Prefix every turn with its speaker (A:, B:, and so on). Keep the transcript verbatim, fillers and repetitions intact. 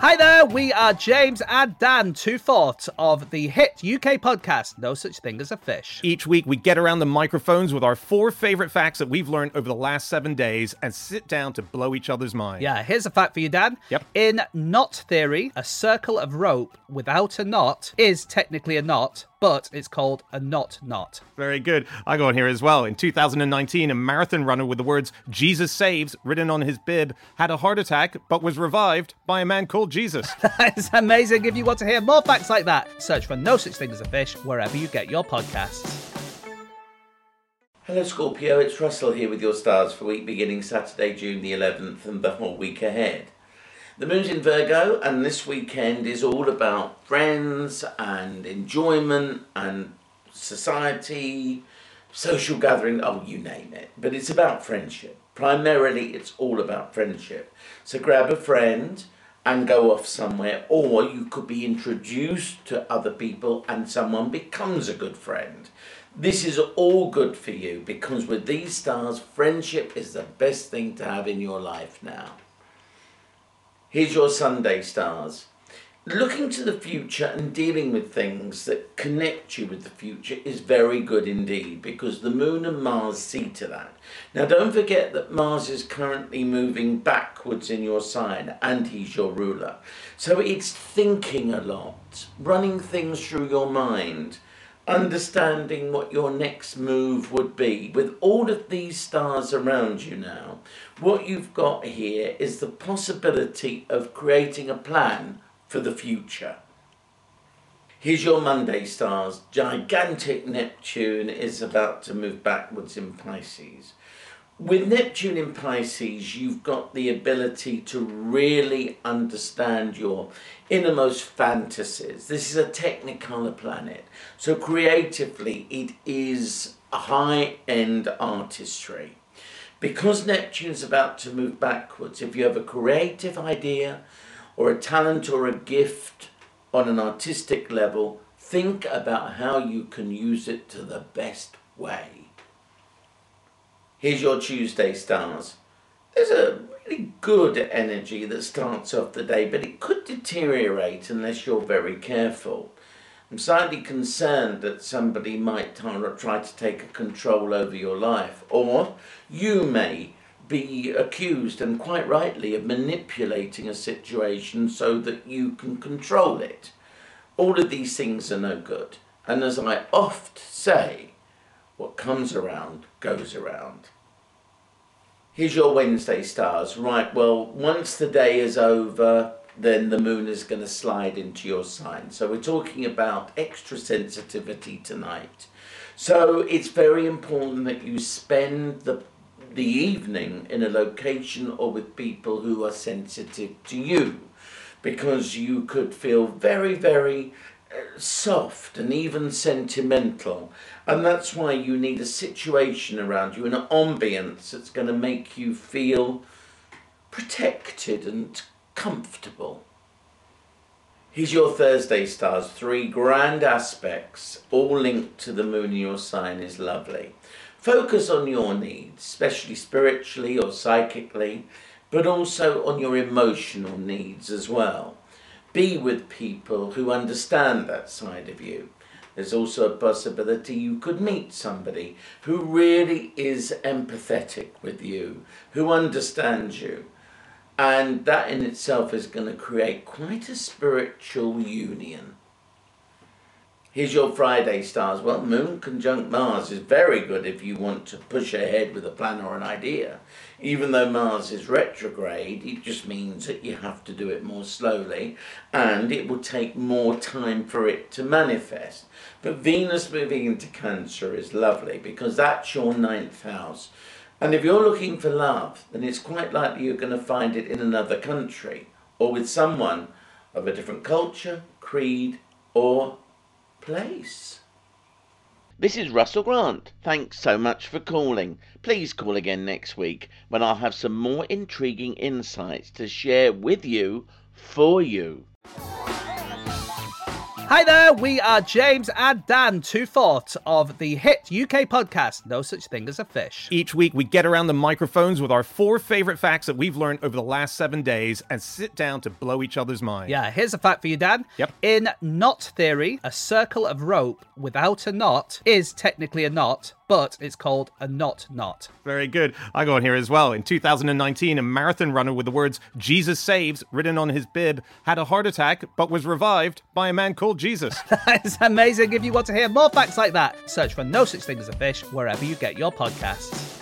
A: Hi there, we are James and Dan, two-fourths of the hit U K podcast, No Such Thing as a Fish.
B: Each week, we get around the microphones with our four favorite facts that we've learned over the last seven days and sit down to blow each other's minds.
A: Yeah, here's a fact for you, Dan.
B: Yep.
A: In knot theory, a circle of rope without a knot is technically a knot, but it's called a knot knot.
B: Very good. I go on here as well. In two thousand nineteen, a marathon runner with the words, Jesus saves, written on his bib, had a heart attack, but was revived by a man called Jesus.
A: That is amazing. If you want to hear more facts like that, search for No Such Thing as a Fish wherever you get your podcasts.
C: Hello Scorpio, it's Russell here with your stars for week beginning Saturday, June the eleventh and the whole week ahead. The moon's in Virgo and this weekend is all about friends and enjoyment and society, social gathering, oh you name it. But it's about friendship. Primarily it's all about friendship. So grab a friend and go off somewhere, or you could be introduced to other people and someone becomes a good friend. This is all good for you because with these stars, friendship is the best thing to have in your life now. Here's your Sunday stars. Looking to the future and dealing with things that connect you with the future is very good indeed because the moon and Mars see to that. Now don't forget that Mars is currently moving backwards in your sign and he's your ruler. So it's thinking a lot, running things through your mind, understanding what your next move would be. With all of these stars around you now, what you've got here is the possibility of creating a plan for the future. Here's your Monday stars. Gigantic Neptune is about to move backwards in Pisces. With Neptune in Pisces, you've got the ability to really understand your innermost fantasies. This is a technicolor planet. So creatively, it is a high-end artistry. Because Neptune's about to move backwards, if you have a creative idea or a talent or a gift on an artistic level, think about how you can use it to the best way. Here's your Tuesday stars. There's a really good energy that starts off the day, but it could deteriorate unless you're very careful. I'm slightly concerned that somebody might try to take control over your life, or you may be accused, and quite rightly, of manipulating a situation so that you can control it. All of these things are no good. And as I oft say, what comes around goes around. Here's your Wednesday stars. Right, well, once the day is over, then the moon is going to slide into your sign. So we're talking about extra sensitivity tonight. So it's very important that you spend the the evening in a location or with people who are sensitive to you, because you could feel very, very uh, soft and even sentimental. And that's why you need a situation around you, an ambience that's going to make you feel protected and comfortable. Here's your Thursday stars. Three grand aspects, all linked to the moon in your sign, is lovely. Focus on your needs, especially spiritually or psychically, but also on your emotional needs as well. Be with people who understand that side of you. There's also a possibility you could meet somebody who really is empathetic with you, who understands you. And that in itself is going to create quite a spiritual union. Here's your Friday stars. Well, Moon conjunct Mars is very good if you want to push ahead with a plan or an idea. Even though Mars is retrograde, it just means that you have to do it more slowly and it will take more time for it to manifest. But Venus moving into Cancer is lovely because that's your ninth house. And if you're looking for love, then it's quite likely you're going to find it in another country or with someone of a different culture, creed, or place.
D: This is Russell Grant. Thanks so much for calling. Please call again next week when I'll have some more intriguing insights to share with you, for you.
A: Hi there, we are James and Dan, two-fourths of the hit U K podcast, No Such Thing as a Fish.
B: Each week, we get around the microphones with our four favorite facts that we've learned over the last seven days and sit down to blow each other's minds.
A: Yeah, here's a fact for you, Dan.
B: Yep.
A: In knot theory, a circle of rope without a knot is technically a knot, but it's called a knot knot.
B: Very good. I go on here as well. In two thousand nineteen, a marathon runner with the words Jesus Saves written on his bib had a heart attack but was revived by a man called Jesus.
A: That's amazing. If you want to hear more facts like that, search for No Such Thing as a Fish wherever you get your podcasts.